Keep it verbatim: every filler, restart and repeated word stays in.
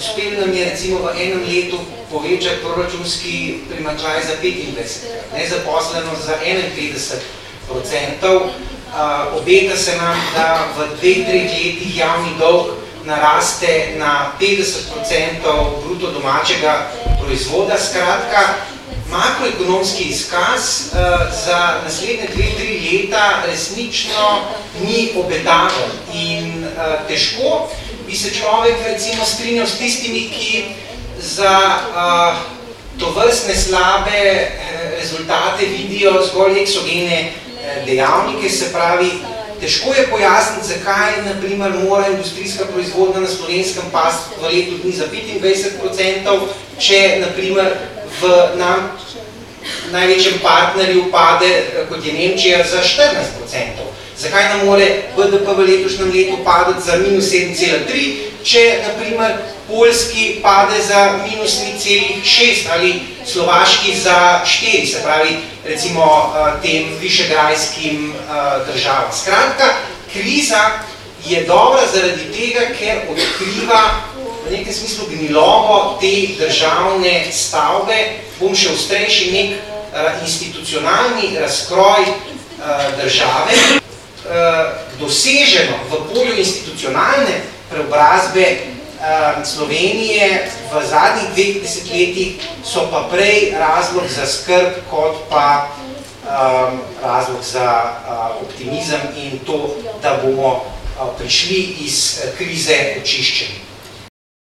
uspelo nam je recimo v enem letu povečati proračunski primanjkljaj za petindvajset, nezaposlenost za enainpetdeset procentov. Obeta se nam, da v dveh, treh letih javni dolg naraste na petdeset procentov bruto domačega proizvoda. Skratka, makroekonomski izkaz za naslednje dve, tri leta resnično ni obetaven in težko bi se človek recimo strinjal s tistimi, ki za tovrstne slabe rezultate vidijo zgolj eksogene dejavnike, se pravi, težko je pojasniti, zakaj naprimer mora industrijska proizvodnja na Slovenskem pasti v letu dni za petindvajset procentov, če naprimer v nam največjem partnerju pade, kot je Nemčija, za štirinajst procentov. Zakaj nam more B D P v letošnjem letu padati za minus sedem cela tri, če naprimer Poljski pade za minus nič celih šest ali Slovaški za štiri, se pravi recimo tem višegrajskim državam. Skratka, kriza je dobra zaradi tega, ker odkriva v nekem smislu gnilovo te državne stavbe, bom še ostrejši nek institucionalni razkroj države, doseženo v polju institucionalne preobrazbe Slovenije v zadnjih dveh desetletjih so pa prej razlog za skrb, kot pa razlog za optimizem in to, da bomo prišli iz krize očiščeni.